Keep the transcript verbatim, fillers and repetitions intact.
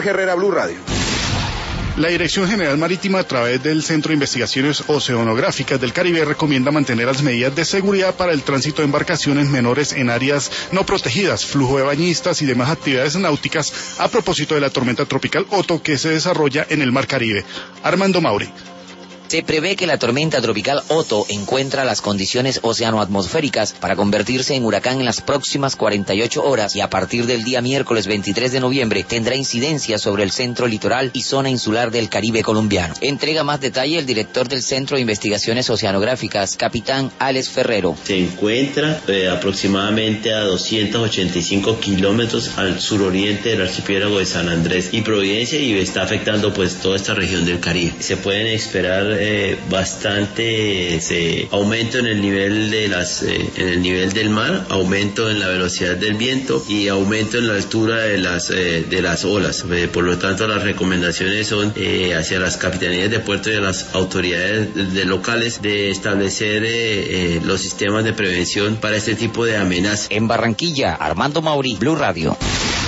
Jorge Herrera, Blue Radio. La Dirección General Marítima, a través del Centro de Investigaciones Oceanográficas del Caribe, recomienda mantener las medidas de seguridad para el tránsito de embarcaciones menores en áreas no protegidas, flujo de bañistas y demás actividades náuticas a propósito de la tormenta tropical Otto que se desarrolla en el Mar Caribe. Armando Mauri. Se prevé que la tormenta tropical Otto encuentra las condiciones oceanoatmosféricas para convertirse en huracán en las próximas cuarenta y ocho horas y a partir del día miércoles veintitrés de noviembre tendrá incidencia sobre el centro litoral y zona insular del Caribe colombiano. Entrega más detalle el director del Centro de Investigaciones Oceanográficas, capitán Alex Ferrero. Se encuentra eh, aproximadamente a doscientos ochenta y cinco kilómetros al suroriente del archipiélago de San Andrés y Providencia y está afectando pues toda esta región del Caribe. Se pueden esperar Eh, bastante eh, aumento en el nivel de las eh, en el nivel del mar, aumento en la velocidad del viento y aumento en la altura de las eh, de las olas. Eh, por lo tanto, las recomendaciones son eh, hacia las capitanías de puerto y a las autoridades de, de locales de establecer eh, eh, los sistemas de prevención para este tipo de amenazas. En Barranquilla, Armando Mauri, Blue Radio.